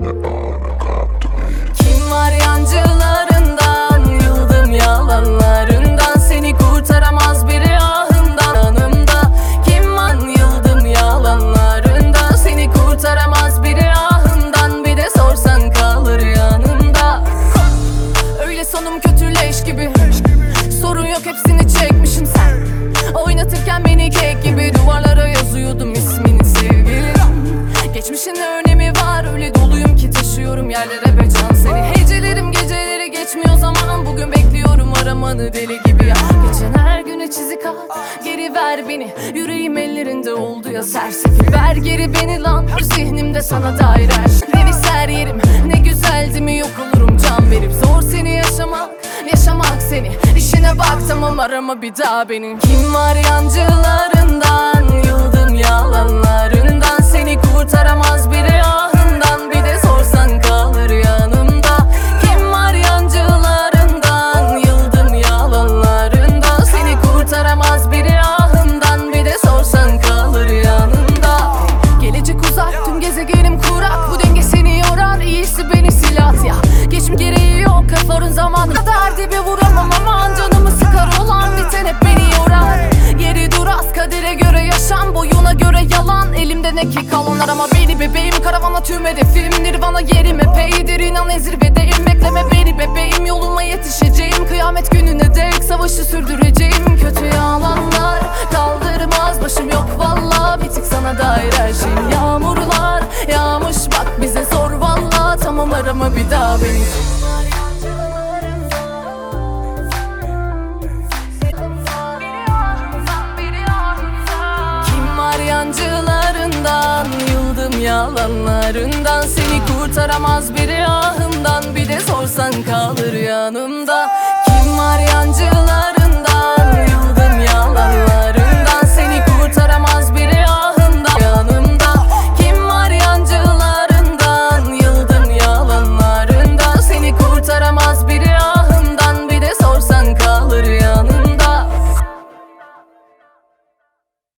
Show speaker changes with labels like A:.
A: Kim var yancılarından, yıldım yalanlarından, seni kurtaramaz biri ahımdan. Yanımda kim var, yıldım yalanlarından, seni kurtaramaz biri ahımdan. Bir de sorsan kalır yanımda. Öyle sonum kötü leş gibi, sorun yok hepsini çekmişim sen. Oynatırken beni kek gibi duvarlara yazıyordum ismini sevgilim. Geçmişin ne önemi var, öyle doluyum ki taşıyorum yerlere be can seni. Hecelerim geceleri geçmiyor zaman, bugün bekliyorum aramanı deli gibi ya. Geçen her güne çizik al, geri ver beni. Yüreğim ellerinde oldu ya sersefil. Ver geri beni lan, zihnimde sana dair her şey. Deniz her yerim, ne güzel değil mi, yok olurum can verip. Zor seni yaşamak, yaşamak seni. İşine bak tamam, arama bir daha benim. Kim var yancılarından, yıldım yalanlarından, seni kurtaramaz biri ahından. Bir de sorsan kalır yanımda. Kim var yancılarından, yıldım yalanlarından, seni kurtaramaz biri ahından. Bir de sorsan kalır yanımda. Gelecek uzak, tüm gezegenim kurak, bu denge seni yorar, iyisi beni silah ya. Geçme gereği yok, kafarın zamanı derdi bir vuramam, aman canımı sıkar olan biten hep beni yorar. Yeri duraz, kadere göre yaşam, boyuna göre yalan. Elimde ne ki kalanlar ama beni bebeğim, karavana tüm hedefim nirvana, yerim epeydir inan zirvedeyim. Bekleme beni bebeğim, yoluma yetişeceğim, kıyamet gününe dek savaşı sürdüreceğim. Kötü yalanlar kaldırmaz, başım yok valla, bir tık sana dair her şeyim. Yağmurlar yağmış bak bize zor valla, tamam arama bir daha beni. Yancılarından, yıldım yalanlarından, seni kurtaramaz biri ahımdan. Bir de sorsan kalır yanımda.